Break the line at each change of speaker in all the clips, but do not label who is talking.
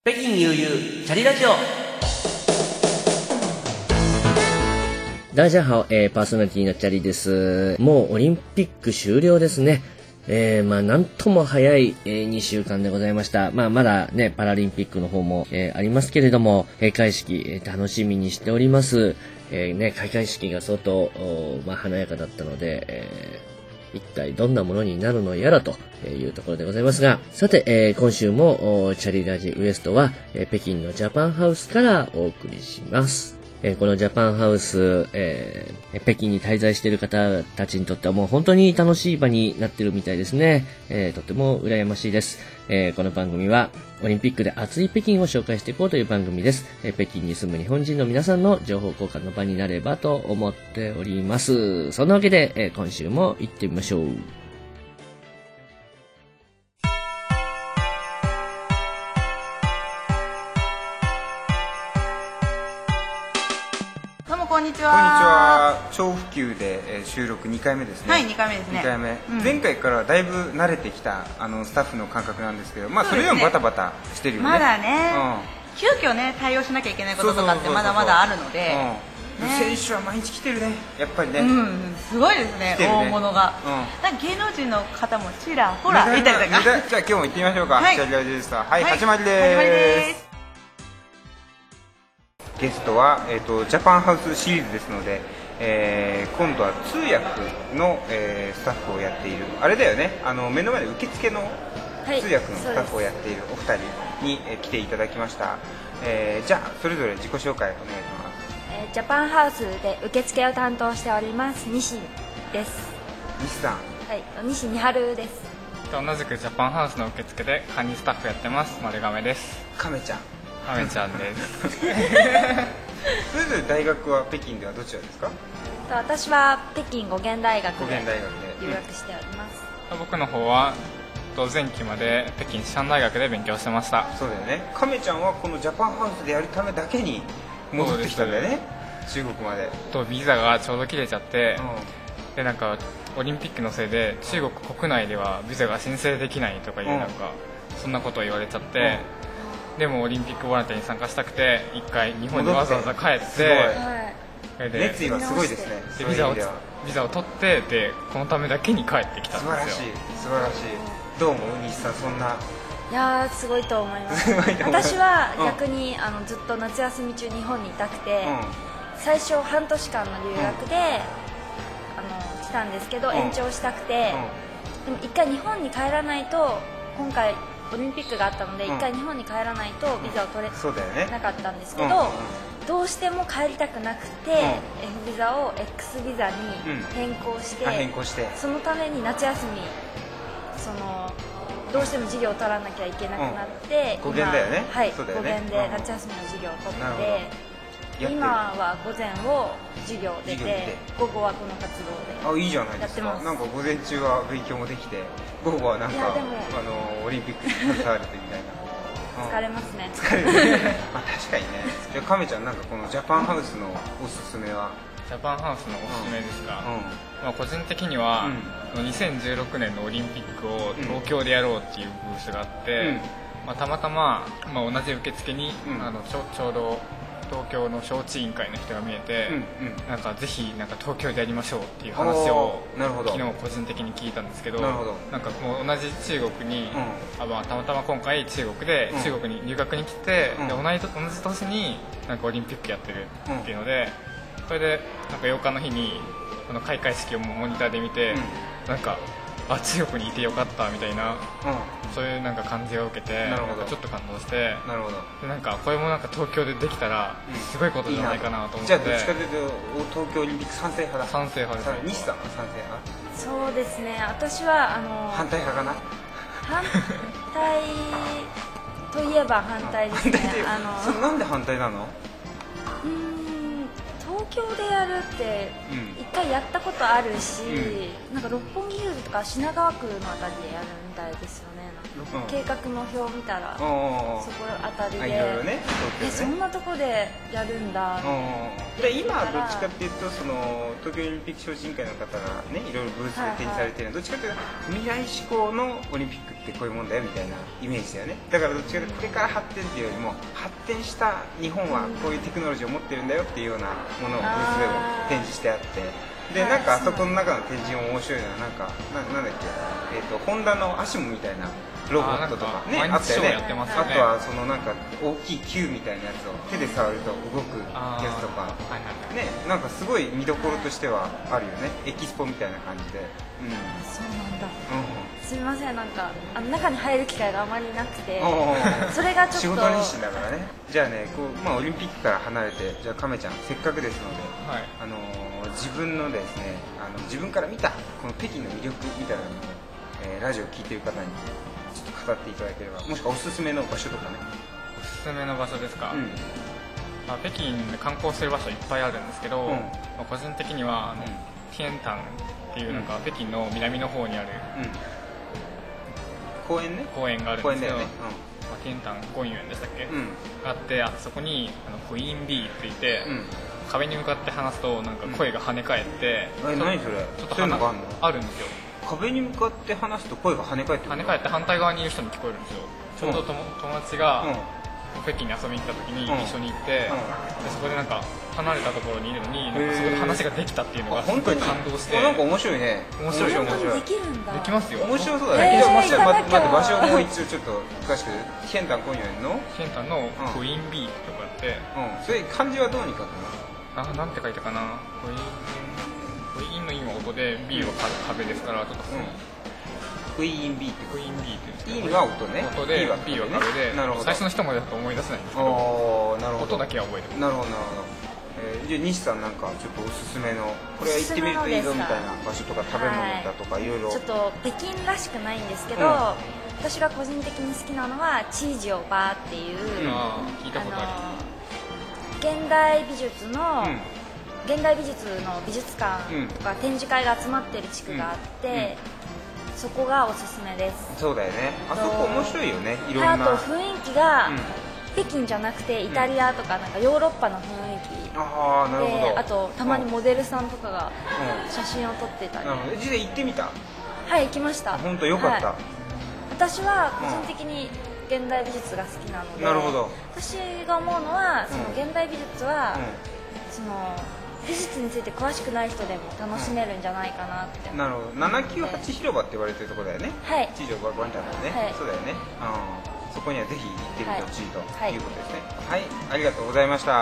北京悠々チャリラジオ。大家好、パーソナリティのチャリです。もうオリンピック終了ですね。なんとも早い、2週間でございました。まだね、パラリンピックの方も、ありますけれども、開会式、楽しみにしております。開会式が相当、華やかだったので、一体どんなものになるのやらというところでございますが、さて、今週もチャリラジウエストは、北京のジャパンハウスからお送りします。このジャパンハウス、北京に滞在している方たちにとってはもう本当に楽しい場になっているみたいですね。とても羨ましいです。この番組はオリンピックで熱い北京を紹介していこうという番組です。北京に住む日本人の皆さんの情報交換の場になればと思っております。そんなわけで、今週も行ってみましょう。
こんにちは。
こんにちは。超普及で収録2回目ですね。
はい、2回目ですね。
2回目、前回からはだいぶ慣れてきたスタッフの感覚なんですけど、それでもバタバタしてるよね。
まだね、急遽ね対応しなきゃいけないこととかってまだまだあるので、
選手は毎日来てるね、やっぱりね。
すごいですね、大物が。芸能人の方もちらほらいたりとか。
じゃあ今日も行ってみましょうか。チャリラジです。はい、始まりです。ゲストは、ジャパンハウスシリーズですので、今度は通訳の、スタッフをやっているあれだよね、目の前で受付の通訳のスタッフをやっているお二人に、来ていただきました。じゃあそれぞれ自己紹介お願いします。
ジャパンハウスで受付を担当しております西です。
西さん。
はい、西美春です。
同じくジャパンハウスの受付で管理スタッフやってます丸亀です。
亀ちゃん。
亀ちゃんです
それぞれ大学は北京ではどちらですか？
私は北京語源大学で留学しております。
僕の方は前期まで北京師範大学で勉強してました。
そうだよね。亀ちゃんはこのジャパンハウスでやるためだけに戻ってきたんだよね、中国まで。
ビザがちょうど切れちゃって、でなんかオリンピックのせいで中国国内ではビザが申請できないとかいうなんかそんなことを言われちゃって、でもオリンピックボランティアに参加したくて一回日本にわざわざ帰って、
熱意はすごいですね。
でビザを取ってでこのためだけに帰ってきたんですよ。
素晴らしい。どう思う西さん、そんな。
いやーすごいと思います。私は逆にずっと夏休み中日本にいたくて、最初半年間の留学で来たんですけど、延長したくて、でも一回日本に帰らないと、今回オリンピックがあったので一回日本に帰らないとビザを取れなかったんですけど、どうしても帰りたくなくて F ビザを X ビザに変更して、そのために夏休みどうしても授業を取らなきゃいけなくなって、
語源だよね。
はい、語源で夏休みの授業を取って、今は午前を授業出て、午後はこの活動で
いいじゃないですか。なんか午前中は勉強もできて、午後はなんかオリンピックに携われてみたいな。
疲れますね。
疲れるね。確かにね。じゃあ亀ちゃん、なんかこのジャパンハウスのおすすめは？
ジャパンハウスのおすすめですか？個人的には2016年のオリンピックを東京でやろうっていうブースがあって、たまたま同じ受付にちょうど東京の招致委員会の人が見えて、なんかぜひなんか東京でやりましょうっていう話を昨日個人的に聞いたんですけど、なんかもう同じ中国に、たまたま今回中国で中国に留学に来て、で同じ年になんかオリンピックやってるっていうので、それでなんか8日の日にこの開会式をモニターで見て、なんか中国にいてよかったみたいな、そういうなんか感じを受けて、ちょっと感動して、でなんかこれもなんか東京でできたらすごいことじゃないかなと思って。
じゃあどっちかというと東京オリンピック賛成派だ。
賛成派です。
西さんは賛成派？
そうですね、私は
反対派かな。
反対といえば反対ですね。
なんで反対なの？
東京でやるって一回やったことあるし、なんか六本木ヒルズとか品川区のあたりでやるみたいですよね。なんか計画の表を見たらそこあたりで、
いろいろね、
そんなとこでやるんだ
で今どっちかっていうとその東京オリンピック招致委員会の方がねいろいろブースで展示されてるのはどっちかっていうと未来志向のオリンピックってこういうもんだよみたいなイメージだよね。だからどっちかというとこれから発展っていうよりも発展した日本はこういうテクノロジーを持ってるんだよっていうようなものをブースでも展示してあって。でなんかあそこの中の展示も面白いのはなんだっけ、ホンダのアシモみたいなロボットとかねあったよね。あとはそのなんか大きい球みたいなやつを手で触ると動くやつとかね、なんかすごい見どころとしてはあるよね。エキスポみたいな感じで。
そうなんだ。すみません、なんか中に入る機会があまりなくて、それがちょっと
仕事熱心だからね。じゃあね、こうオリンピックから離れて、じゃあ亀ちゃんせっかくですので、自分のですね、自分から見たこの北京の魅力みたいなのを、ラジオを聞いてる方にちょっと語っていただければ、もしくはおすすめの場所とかね。
おすすめの場所ですか。北京で観光する場所いっぱいあるんですけど、個人的にはティエンタンっていうなんか北京の南の方にある公園があるんですけど、ティエンタン公園でしたっけ、があって、そこにクイーン B っていて、壁に向かって話すとなんか声が跳ね返って、
何それ、
ちょっと
そういうのがあるの？
あるんですよ。
壁に向かって話すと声が跳ね返って
跳ね返って反対側にいる人に聞こえるんですよ。ちょうど友達が北京に遊びに行った時に一緒に行って、でそこでなんか離れたところにいるのに、なんかそこで話ができたっていうのがすごい感動して。
なんか面白いね。
面白い。できるんだ。
できますよ。
面白そうだね。じゃあ待って場所をもう一度ちょっと詳しく。ティエンタン公園の
ティエンタンのクイーン B とかって、
それ漢字はどうに書くの？
なんて書いたかな。クイーンの今音で B は壁ですから、ちょっと
クイーン B って
クイーン B って
いいのは音ね。
音で B は壁で、最初の人までだと思い出せないんですけど、音だけは覚えてる。
なるほどなるほど。じゃあ西さんなんかちょっとおすすめのこれは行ってみるといいぞみたいな場所とか食べ物だとかいろいろ。
ちょっと北京らしくないんですけど、私が個人的に好きなのはチージオバーっていう
聞いたことある。
現代美術の美術館とか展示会が集まってる地区があって、そこがおすすめです。
そうだよね。あそこ面白いよね。いろんな。
あと雰囲気が北京じゃなくてイタリアとかなんかヨーロッパの雰囲気で、あとたまにモデルさんとかが写真を撮ってたり。
実際行ってみた？
はい、行きました。
本当良かった。
私は個人的に現代美術が好きなので、
なるほど。
私が思うのはその現代美術はその美術について詳しくない人でも楽しめるんじゃないかなって。
なるほど。798広場って言われてるところだよね。
はい。
地上バンタのね。そうだよね。そこにはぜひ行ってみてほしいということですね。はい、ありがとうございました。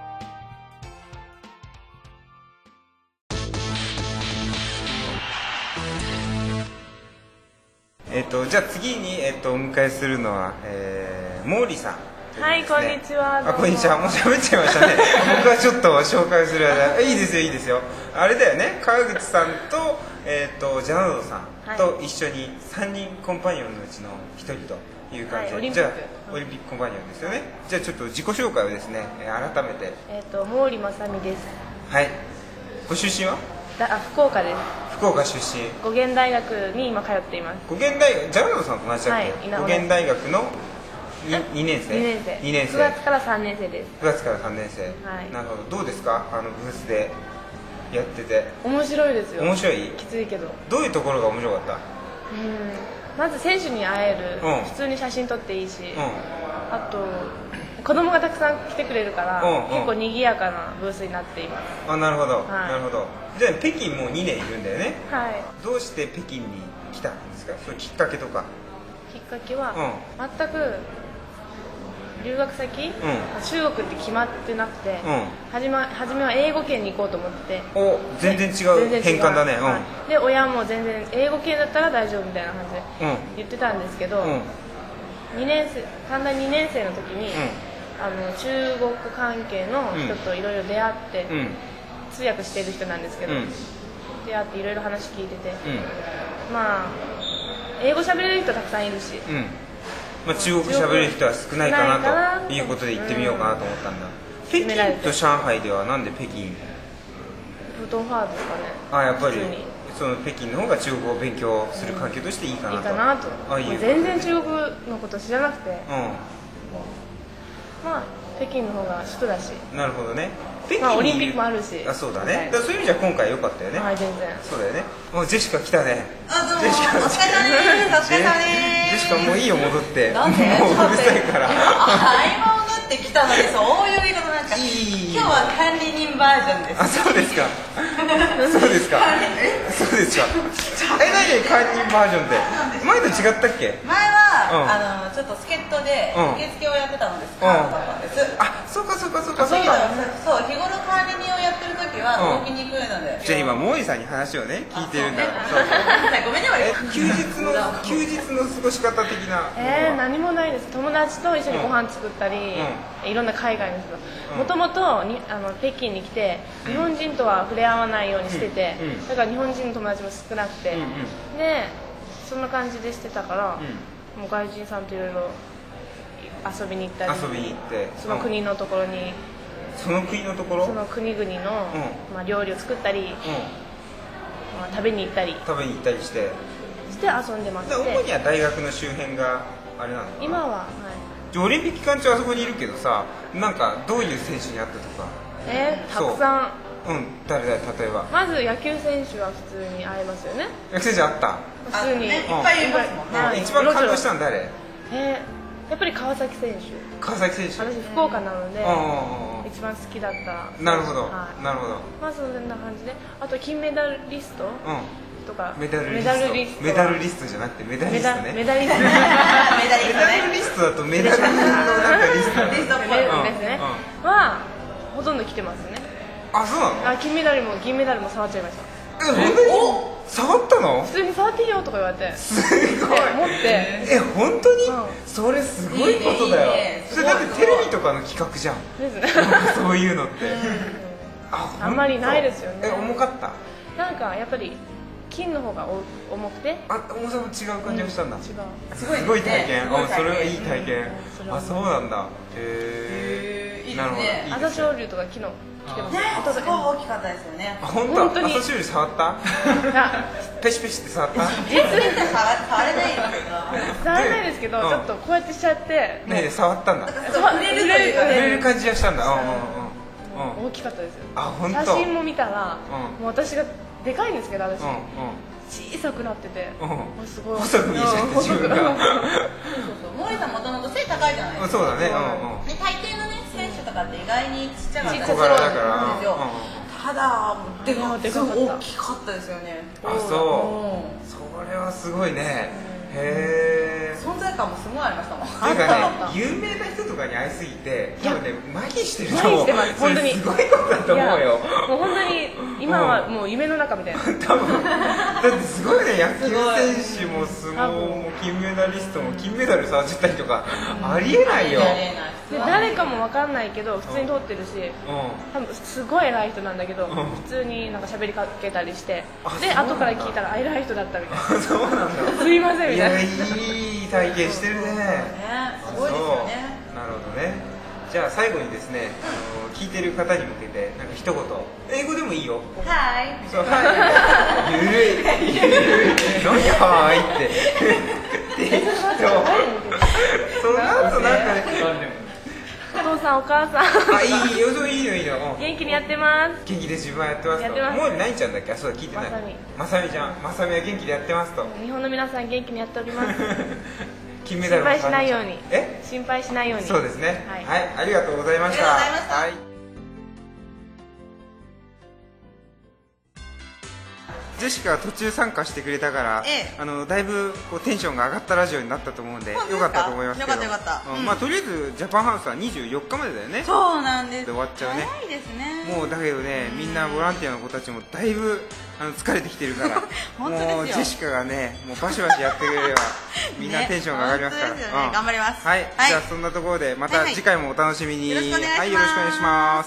じゃあ次にお迎えするのは毛利さん。
はい、こんにちは。
こんにちは。もう喋っちゃいましたね。僕はちょっと紹介する間、いいですよ、いいですよ。あれだよね、川口さんと、ジャナドさんと一緒に3人コンパニオンのうちの1人という感じで、じゃあ、オリンピックコンパニオンですよね。じゃあちょっと自己紹介をですね、改めて。
毛利正美です。
はい。ご出身は？
福岡です。
福岡出身。
語源大学に今通っています。
語源大学、ジャナドさんと同じだっけ？語源大学の2年生。2年生。
9月から3年生です。
9月から3年生。なるほど。どうですか？ブースでやってて。
面白いですよ。
面白い？
きついけど。
どういうところが面白かった？
まず選手に会える。普通に写真撮っていいし。あと子供がたくさん来てくれるから結構賑やかなブースになっています。
なるほど。なるほど。じゃあ北京もう2年いるんだよね。
はい。
どうして北京に来たんですか？そのきっかけとか。
きっかけは全く留学先、中国って決まってなくて、初めは英語圏に行こうと思って、
全然違う変換だね。
で親も全然英語圏だったら大丈夫みたいな感じで言ってたんですけど、短大2年生の時に、中国関係の人といろいろ出会って、通訳している人なんですけど、出会っていろいろ話聞いてて、まあ英語喋れる人たくさんいるし、
中国喋れる人は少ないかなということで行ってみようかなと思ったんだ。北京と上海ではなんで北京？
普通ファーですかね。
やっぱり普その北京の方が中国語を勉強する環境としていいかなと、
いいかなと。全然中国のこと知らなくて、まあ北京の方が首都だし。
なるほどね。
まあオリンピックもあるし。
あ、そうだね。そういう意味じゃ今回良かったよね。
はい、全然。
そうだよね。もうジェシカ来たね。
どうもお疲れ様です。お疲れ様です。
ジェシカもういいよ戻って。
なんで？
もううるさいから。
今戻ってきたのにそういう言い方なんか。今日は管理人バージョンです。
あ、そうですか。そうですか。そうですか。何管理人バージョンで。前と違ったっけ？
前はちょっと助っ人で受付をやってたのです。カードだったんです。
あ、そうか。
そう日頃管理人をやってる時は動きにくいので。
じゃあ今モーリーさんに話をね聞いてるんだ。
ごめんね。
休日の過ごし方的な。
何もないです。友達と一緒にご飯作ったり、いろんな海外の人と。もともと北京に来て日本人とは触れ合わないようにしてて、だから日本人の友達も少なくて、でそんな感じでしてたから、もう外人さんといろいろ遊びに行ったり、その国のところに、
その国々
の料理を作ったり、食べに行ったり
して
遊んでまして、
主には大学の周辺があれなのかな。
今は
オリンピック期間中あそこにいるけどさ、なんかどういう選手に会ったとか。
たくさん。
誰だよ例えば。
まず野球選手は普通に会えますよね。
野球選手会った。
普通にいっ
ぱいいますもんね。
一番感動したの誰？
やっぱり川崎選手。私福岡なので一番好きだった。
なるほど。
まあそんな感じで、あと金メダリストとか。
メダルリストじゃなくてメダリストね。
メダリスト
だとメダルのなんかリスト
ですね。はほとんど来てますね。
あ、そうなの？
金メダルも銀メダルも触っちゃいました。
本当に？触ったの？
普通に触っていいよとか言われて、
すごい。
持って。
本当に？それすごいことだよ。それだってテレビとかの企画じゃん。そういうのって。
あんまりないですよね。
重かった？
なんかやっぱり金の方が重くて。
重さも違う感じがしたんだ。
違う。
すごい体験。それはいい体験。あ、そうなんだ。なるほど。
朝青龍とか昨日来てます。
すごい大きかったですよね。
本当？朝青龍触った？ペシペシって触った？
触れないよ。
触れないですけど、ちょっとこうやってしちゃって。
ね、触ったんだ。
触
れる感じがしたんだ。
大きかったですよ。
写
真も見たら、もう私がでかいんですけど、私小さくなってて、すごい
細く見えちゃった自分が。
モーリーさんもともと背高いじゃないですか。
そうだね。
大抵のね選手とかって意外にちっちゃかったりするん
小柄だから。
ただでか大きかったですよね。
あ、そう。それはすごいね。へえ。
存在感もすごいありましたもん。
っていうかね、有名な人とかに会いすぎて多分ね、麻痺してると思う。
本当に
すごいことだと思うよ。
もう本当に今はもう夢の中みたいな。
多分だってすごいね、野球選手も相撲も金メダリストも金メダル触っちゃったりとかありえないよ。
誰かも分かんないけど普通に通ってるし、多分すごい偉い人なんだけど、普通になんか喋りかけたりして、で後から聞いたら偉い人だったみたいな。
そうなんだ。
すいませんみたいな。
いい体験してるね。
すごいですよね。
なるほどね。じゃあ最後にですね、聞いてる方に向けてなんか一言、英語でもいいよ。
はい。
そう、はい。ゆるい。何はいって。その後なんかね。
お父さんお母さん。
あ、いいよいいよ。
元気にやってます。
元気で自分はやってますと。もう何ちゃんだっけ？そうだ聞いてない。まさみちゃん、まさみは元気でやってますと。
日本の皆さん元気にやっております。
金メダル
心配しないように。
え？
心配しないように。
そうですね。はい、ありがとうございました。はい。ジェシカが途中参加してくれたから、だいぶこうテンションが上がったラジオになったと思うんで、よかったと思いますけど。
よかった。
まあとりあえずジャパンハウスは24日までだよね。
そうなんです。
で終わっちゃうね。
早いですね。
もうだけどね、みんなボランティアの子たちもだいぶ疲れてきてるから、もうジェシカがね、もうバシバシやってくれればみんなテンションが上がりますから。
頑張ります。
はい。じゃあそんなところでまた次回もお楽しみに。
よろしくお願いします。
はい、よろしくお願いします。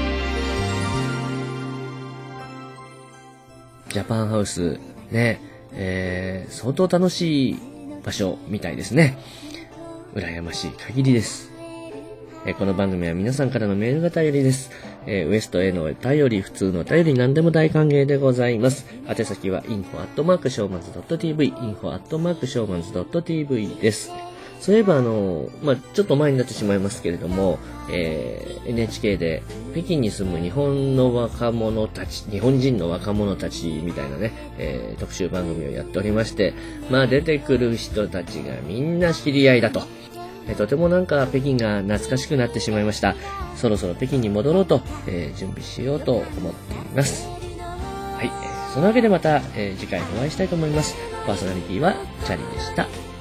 ジャパンハウスね、 相当楽しい場所みたいですね。羨ましい限りです。この番組は皆さんからのメールが頼りです。ウエストへの頼り、普通の頼り、何でも大歓迎でございます。宛先は info@showmans.tv info@showmans.tv です。そういえばちょっと前になってしまいますけれども、NHK で北京に住む日本人の若者たちみたいなね、特集番組をやっておりまして、出てくる人たちがみんな知り合いだと。とても北京が懐かしくなってしまいました。そろそろ北京に戻ろうと、準備しようと思っています。はい、そのわけでまた、次回お会いしたいと思います。パーソナリティはチャリでした。